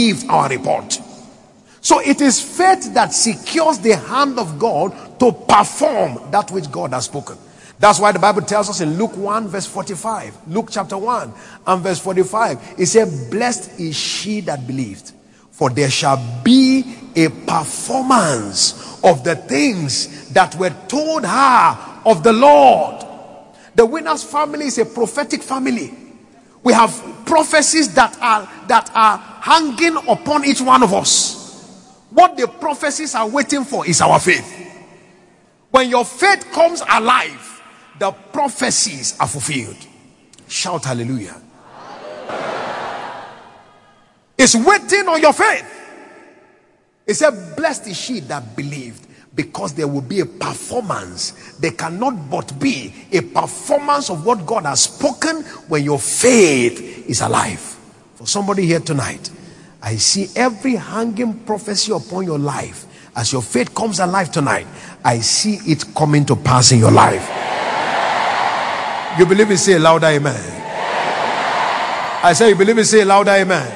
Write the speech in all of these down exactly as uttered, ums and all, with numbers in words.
believed our report. So it is faith that secures the hand of God to perform that which God has spoken. That's why the Bible tells us in Luke one verse forty-five, Luke chapter one and verse forty-five, it said, blessed is she that believed, for there shall be a performance of the things that were told her of the Lord. The Winners family is a prophetic family. We have prophecies that are that are hanging upon each one of us. What the prophecies are waiting for is our faith. When your faith comes alive, the prophecies are fulfilled. Shout hallelujah. It's waiting on your faith. It said, blessed is she that believed, because there will be a performance. There cannot but be a performance of what God has spoken when your faith is alive. For somebody here tonight, I see every hanging prophecy upon your life. As your faith comes alive tonight, I see it coming to pass in your life. You believe it? Say louder amen. I say you believe it? Say louder amen.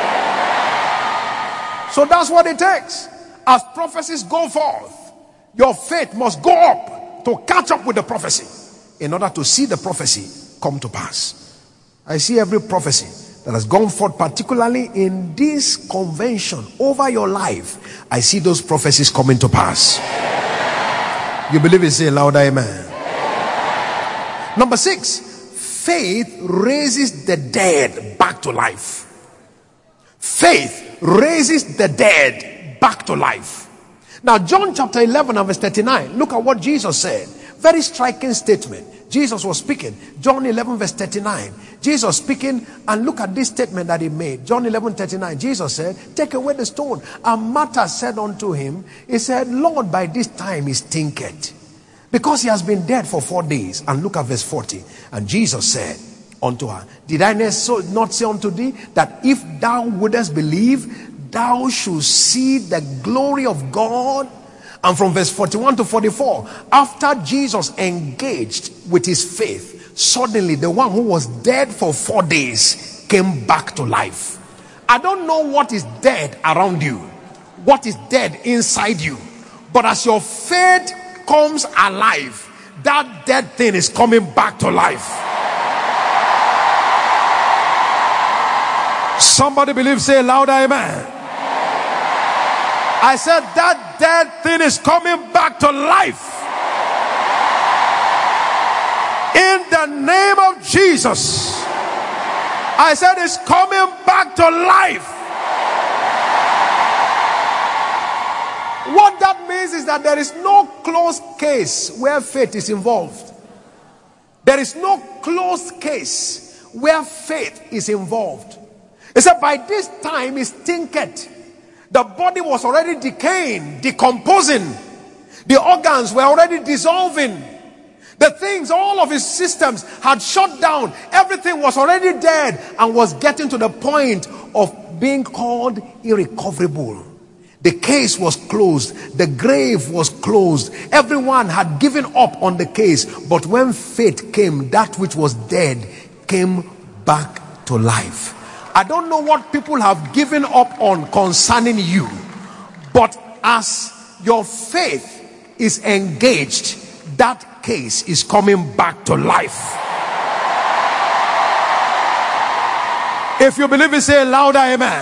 So that's what it takes. As prophecies go forth, your faith must go up to catch up with the prophecy in order to see the prophecy come to pass. I see every prophecy that has gone forth, particularly in this convention over your life. I see those prophecies coming to pass. You believe it? Say louder amen. Number six, faith raises the dead back to life. Faith raises the dead back to life. Now, John chapter eleven and verse thirty-nine. Look at what Jesus said. Very striking statement. Jesus was speaking. John eleven verse thirty-nine. Jesus speaking, and look at this statement that he made. John eleven thirty-nine. Jesus said, take away the stone. And Martha said unto him, he said, Lord, by this time he stinketh, because he has been dead for four days. And look at verse forty. And Jesus said unto her, did I not say unto thee that if thou wouldest believe, thou should see the glory of God? And from verse forty-one to forty-four, after Jesus engaged with his faith, suddenly the one who was dead for four days came back to life. I don't know what is dead around you, what is dead inside you, but as your faith comes alive, that dead thing is coming back to life. Somebody believe, say louder amen. I said that dead thing is coming back to life. In the name of Jesus. I said it's coming back to life. What that means is that there is no closed case where faith is involved. There is no closed case where faith is involved. It said by this time it stinketh. The body was already decaying, decomposing. The organs were already dissolving. The things, all of his systems had shut down. Everything was already dead and was getting to the point of being called irrecoverable. The case was closed. The grave was closed. Everyone had given up on the case. But when faith came, that which was dead came back to life. I don't know what people have given up on concerning you, but as your faith is engaged, that case is coming back to life. If you believe it, say louder amen.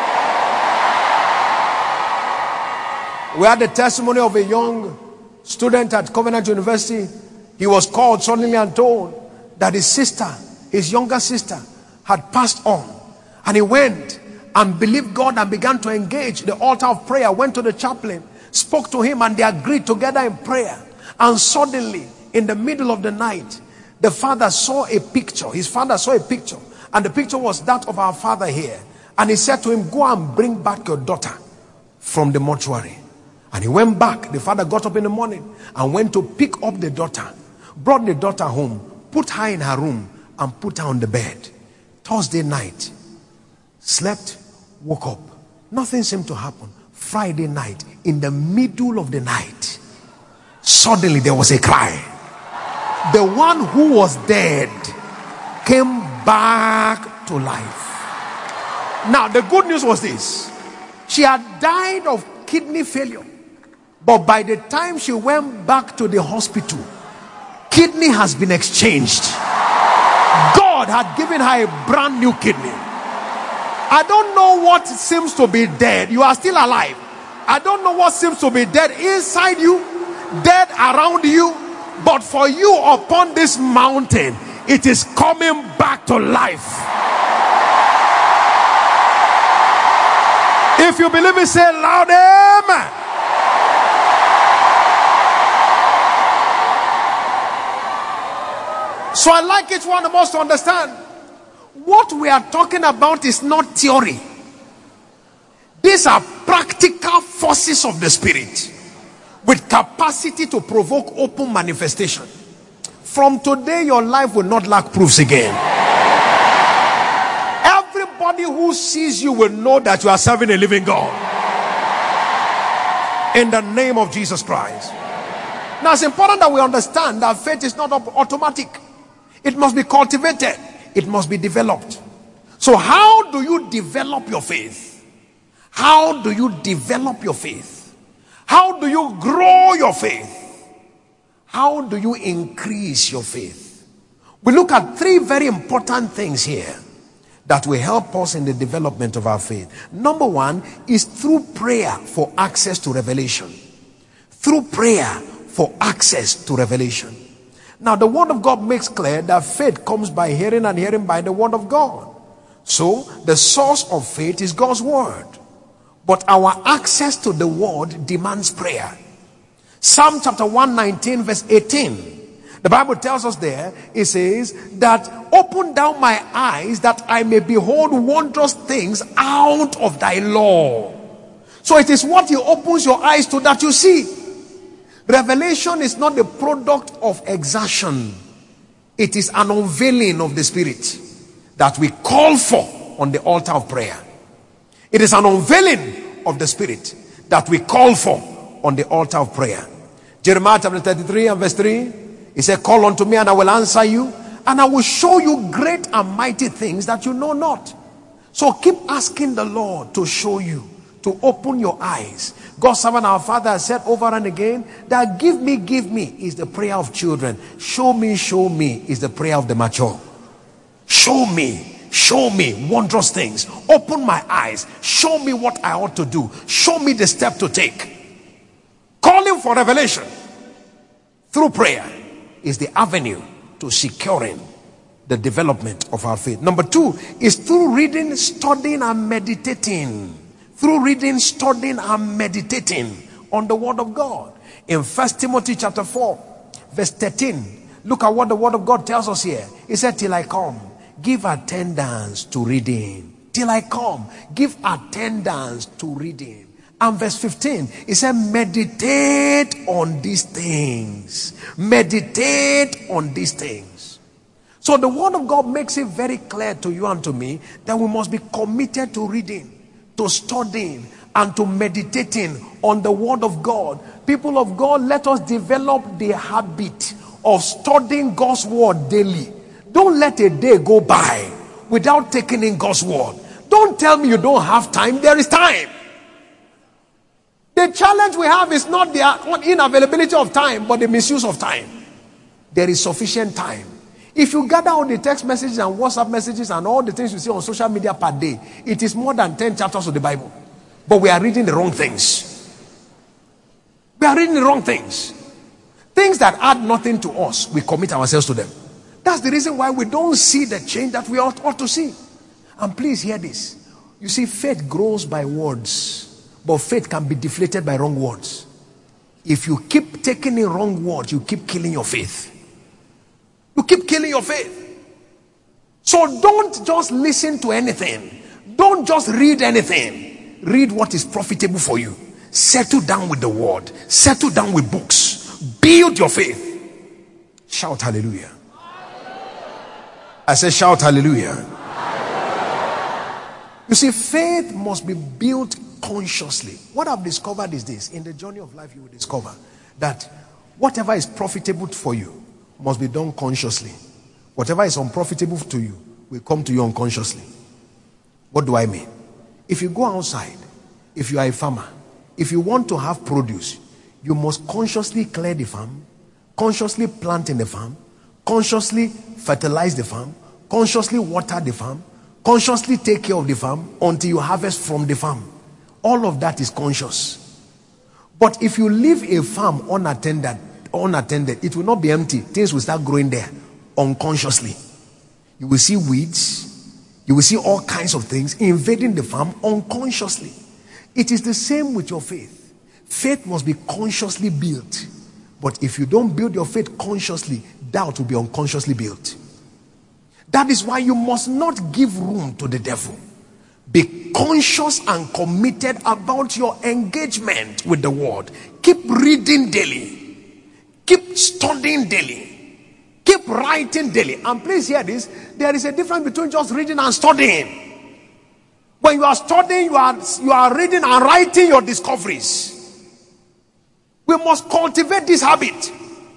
We had the testimony of a young student at Covenant University. He was called suddenly and told that his sister, his younger sister, had passed on. And he went and believed God and began to engage the altar of prayer, went to the chaplain, spoke to him, and they agreed together in prayer. And suddenly, in the middle of the night, the father saw a picture. His father saw a picture, and the picture was that of our father here. And he said to him, go and bring back your daughter from the mortuary. And he went back. The father got up in the morning and went to pick up the daughter, brought the daughter home, put her in her room, and put her on the bed. Thursday night, slept, woke up. Nothing seemed to happen. Friday night, in the middle of the night, suddenly there was a cry. The one who was dead came back to life. Now, the good news was this. She had died of kidney failure. But by the time she went back to the hospital, kidney has been exchanged. God had given her a brand new kidney. I don't know what seems to be dead. You are still alive. I don't know what seems to be dead inside you, dead around you. But for you upon this mountain, it is coming back to life. If you believe it, say loud amen. So I like each one of us to understand what we are talking about is not theory. These are practical forces of the spirit with capacity to provoke open manifestation. From today, your life will not lack proofs again. Everybody who sees you will know that you are serving a living God. In the name of Jesus Christ. Now it's important that we understand that faith is not automatic. It must be cultivated. It must be developed. So how do you develop your faith? How do you develop your faith? How do you grow your faith? How do you increase your faith? We look at three very important things here that will help us in the development of our faith. Number one is through prayer for access to revelation. Through prayer for access to revelation. Now, the word of God makes clear that faith comes by hearing and hearing by the word of God. So, the source of faith is God's word. But our access to the word demands prayer. Psalm chapter one nineteen verse eighteen. The Bible tells us there, it says that open down my eyes that I may behold wondrous things out of thy law. So it is what he opens your eyes to that you see. Revelation is not the product of exertion. It is an unveiling of the spirit that we call for on the altar of prayer. It is an unveiling of the spirit that we call for on the altar of prayer. Jeremiah chapter thirty-three and verse three, he said, call unto me and I will answer you, and I will show you great and mighty things that you know not. So keep asking the Lord to show you, to open your eyes. God's servant, our Father, has said over and again that give me, give me is the prayer of children. Show me, show me is the prayer of the mature. Show me, show me wondrous things. Open my eyes. Show me what I ought to do. Show me the step to take. Calling for revelation through prayer is the avenue to securing the development of our faith. Number two is through reading, studying, and meditating. Through reading, studying, and meditating on the word of God. In First Timothy chapter four, verse thirteen, look at what the word of God tells us here. He said, till I come, give attendance to reading. Till I come, give attendance to reading. And verse fifteen, he said, meditate on these things. Meditate on these things. So the word of God makes it very clear to you and to me that we must be committed to reading, to studying, and to meditating on the word of God. People of God, let us develop the habit of studying God's word daily. Don't let a day go by without taking in God's word. Don't tell me you don't have time. There is time. The challenge we have is not the inavailability of time, but the misuse of time. There is sufficient time. If you gather all the text messages and WhatsApp messages and all the things you see on social media per day, it is more than ten chapters of the Bible. But we are reading the wrong things. We are reading the wrong things. Things that add nothing to us, we commit ourselves to them. That's the reason why we don't see the change that we ought, ought to see. And please hear this. You see, faith grows by words. But faith can be deflated by wrong words. If you keep taking in wrong words, you keep killing your faith. You keep killing your faith. So don't just listen to anything. Don't just read anything. Read what is profitable for you. Settle down with the word. Settle down with books. Build your faith. Shout hallelujah. I say shout hallelujah. You see, faith must be built consciously. What I've discovered is this. In the journey of life, you will discover that whatever is profitable for you must be done consciously. Whatever is unprofitable to you will come to you unconsciously. What do I mean? If you go outside, if you are a farmer, if you want to have produce, you must consciously clear the farm, consciously plant in the farm, consciously fertilize the farm, consciously water the farm, consciously take care of the farm until you harvest from the farm. All of that is conscious. But if you leave a farm unattended, unattended, it will not be empty. Things will start growing there unconsciously. You will see weeds. You will see all kinds of things invading the farm unconsciously. It is the same with your faith. Faith must be consciously built. But if you don't build your faith consciously, doubt will be unconsciously built. That is why you must not give room to the devil. Be conscious and committed about your engagement with the word. Keep reading daily. Keep studying daily. Keep writing daily. And please hear this. There is a difference between just reading and studying. When you are studying, you are, you are reading and writing your discoveries. We must cultivate this habit.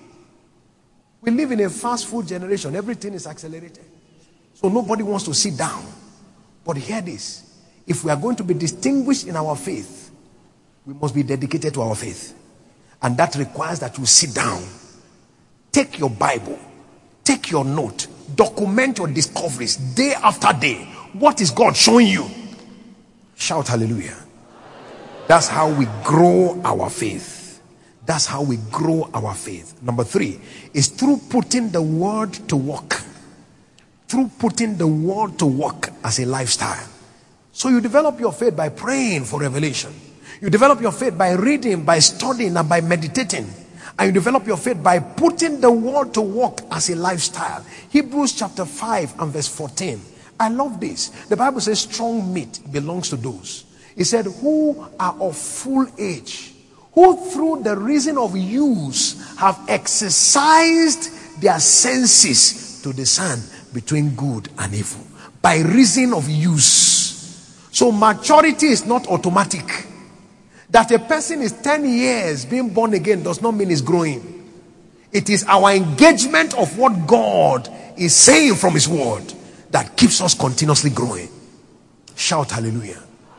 We live in a fast food generation. Everything is accelerated. So nobody wants to sit down. But hear this. If we are going to be distinguished in our faith, we must be dedicated to our faith. And that requires that you sit down. Take your Bible. Take your note. Document your discoveries day after day. What is God showing you? Shout hallelujah. That's how we grow our faith. That's how we grow our faith. Number three is through putting the word to work. Through putting the word to work as a lifestyle. So you develop your faith by praying for revelation. You develop your faith by reading, by studying, and by meditating. And you develop your faith by putting the word to work as a lifestyle. Hebrews chapter five and verse fourteen. I love this. The Bible says strong meat belongs to those. It said who are of full age, who through the reason of use have exercised their senses to discern between good and evil. By reason of use. So maturity is not automatic. That a person is ten years being born again does not mean he's growing. It is our engagement of what God is saying from his word that keeps us continuously growing. Shout hallelujah.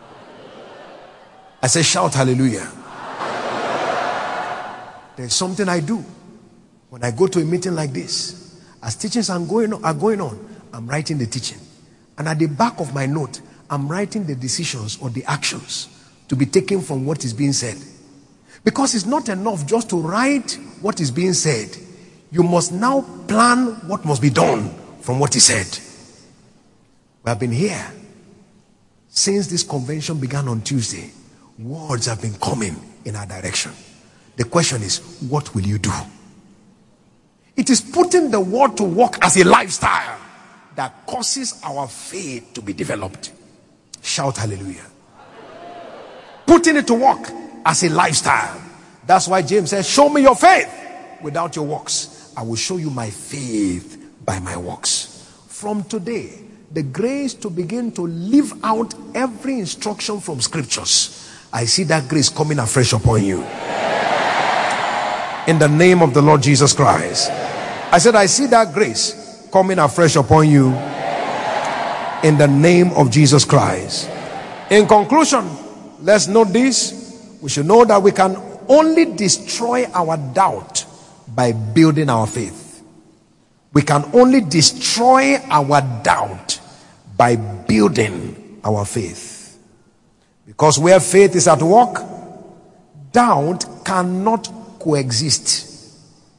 I say shout hallelujah. There's something I do when I go to a meeting like this. As teachings are going on, are going on, I'm writing the teaching. And at the back of my note, I'm writing the decisions or the actions to be taken from what is being said. Because it's not enough just to write what is being said. You must now plan what must be done from what is said. We have been here since this convention began on Tuesday. Words have been coming in our direction. The question is, what will you do? It is putting the word to work as a lifestyle that causes our faith to be developed. Shout hallelujah. Putting it to work as a lifestyle. That's why James says, show me your faith without your works. I will show you my faith by my works. From today, the grace to begin to live out every instruction from scriptures. I see that grace coming afresh upon you. In the name of the Lord Jesus Christ. I said, I see that grace coming afresh upon you. In the name of Jesus Christ. In conclusion, let's note this. We should know that we can only destroy our doubt by building our faith. We can only destroy our doubt by building our faith. Because where faith is at work, doubt cannot coexist.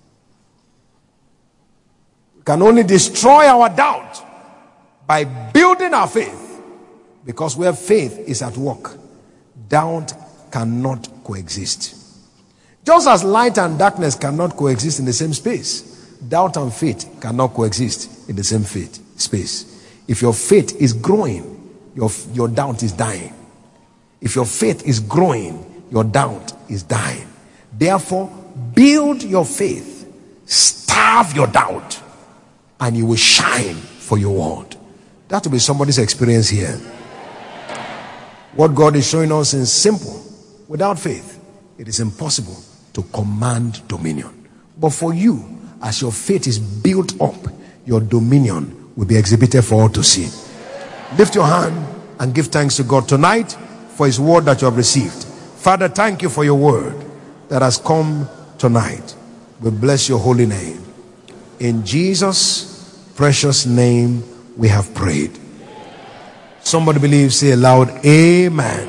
We can only destroy our doubt by building our faith. Because where faith is at work, doubt cannot coexist. Just as light and darkness cannot coexist in the same space, doubt and faith cannot coexist in the same faith space. If your faith is growing, your, your doubt is dying. If your faith is growing, your doubt is dying. Therefore, build your faith, starve your doubt, and you will shine for your word. That will be somebody's experience here. What God is showing us is simple. Without faith, it is impossible to command dominion. But for you, as your faith is built up, your dominion will be exhibited for all to see. Lift your hand and give thanks to God tonight for his word that you have received. Father, thank you for your word that has come tonight. We bless your holy name. In Jesus' precious name we have prayed. Somebody believes, say aloud, amen.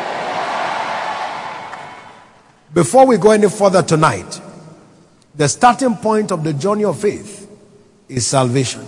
Before we go any further tonight, the starting point of the journey of faith is salvation.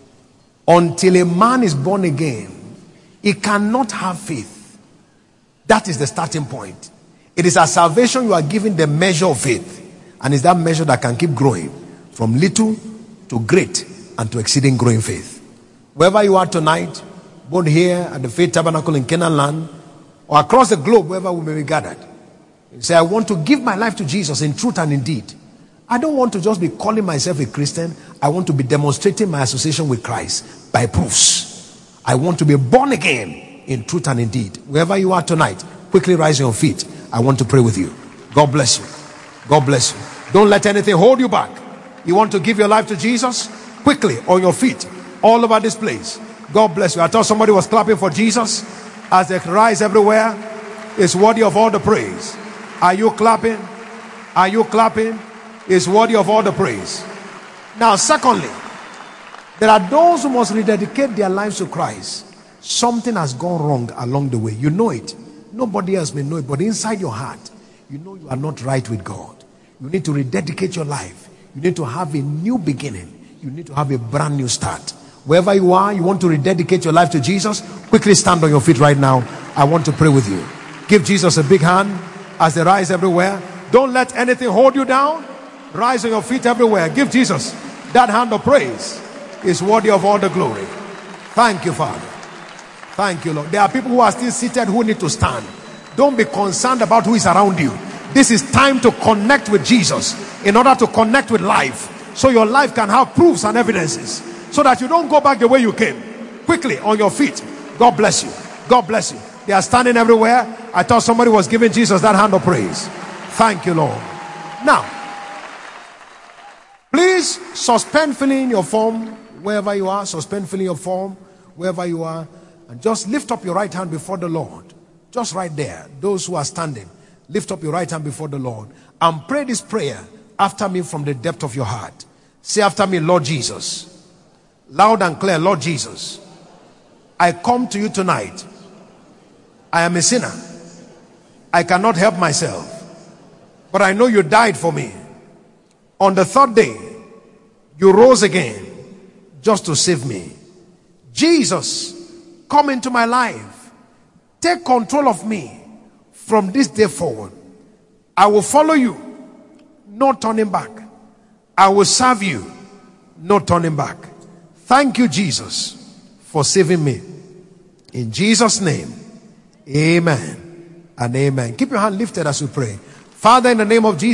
Until a man is born again, he cannot have faith. That is the starting point. It is at salvation you are given the measure of faith. And it's that measure that can keep growing from little to great and to exceeding growing faith. Wherever you are tonight, both here at the Faith Tabernacle in Canaan land or across the globe, wherever we may be gathered, you say, I want to give my life to Jesus in truth and in deed. I don't want to just be calling myself a Christian. I want to be demonstrating my association with Christ by proofs. I want to be born again in truth and in deed. Wherever you are tonight, quickly rise on your feet. I want to pray with you. God bless you. God bless you. Don't let anything hold you back. You want to give your life to Jesus? Quickly on your feet all over this place. God bless you. I thought somebody was clapping for Jesus as they rise everywhere. It's worthy of all the praise. Are you clapping? Are you clapping? It's worthy of all the praise. Now, secondly, there are those who must rededicate their lives to Christ. Something has gone wrong along the way. You know it. Nobody else may know it, but inside your heart, you know you are not right with God. You need to rededicate your life. You need to have a new beginning. You need to have a brand new start. Wherever you are, you want to rededicate your life to Jesus, quickly stand on your feet right now. I want to pray with you. Give Jesus a big hand as they rise everywhere. Don't let anything hold you down. Rise on your feet everywhere. Give Jesus that hand of praise. Is worthy of all the glory. Thank you, Father. Thank you, Lord. There are people who are still seated who need to stand. Don't be concerned about who is around you. This is time to connect with Jesus in order to connect with life, so your life can have proofs and evidences, so that you don't go back the way you came. Quickly on your feet. God bless you. God bless you. They are standing everywhere. I thought somebody was giving Jesus that hand of praise. Thank you, Lord. Now, please suspend filling your form wherever you are. Suspend filling your form wherever you are. And just lift up your right hand before the Lord. Just right there. Those who are standing, lift up your right hand before the Lord. And pray this prayer after me from the depth of your heart. Say after me, Lord Jesus. Loud and clear, Lord Jesus. I come to you tonight. I am a sinner. I cannot help myself. But I know you died for me. On the third day, you rose again just to save me. Jesus, come into my life. Take control of me from this day forward. I will follow you, no turning back. I will serve you, no turning back. Thank you, Jesus, for saving me. In Jesus' name, amen and amen. Keep your hand lifted as we pray. Father, in the name of Jesus.